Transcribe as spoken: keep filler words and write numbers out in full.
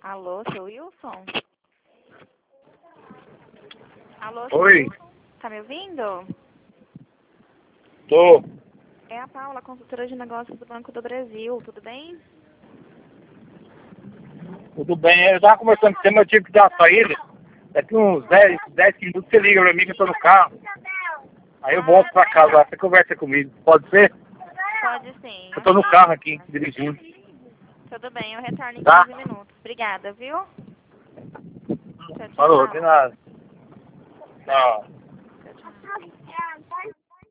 Alô, seu Wilson? Alô, Oi. Wilson? Tá me ouvindo? Tô. É a Paula, consultora de negócios do Banco do Brasil, tudo bem? Tudo bem. Eu tava conversando com você, mas eu tive que dar uma saída. Daqui uns dez, dez minutos você liga pra mim que eu tô no carro. Aí eu volto pra casa lá, você conversa comigo. Pode ser? Pode sim. Eu tô no carro aqui, dirigindo. Tudo bem, eu retorno em Tá? quinze minutos. Obrigada, viu? Tchau, tchau, Falou, de Paula. nada. Tchau.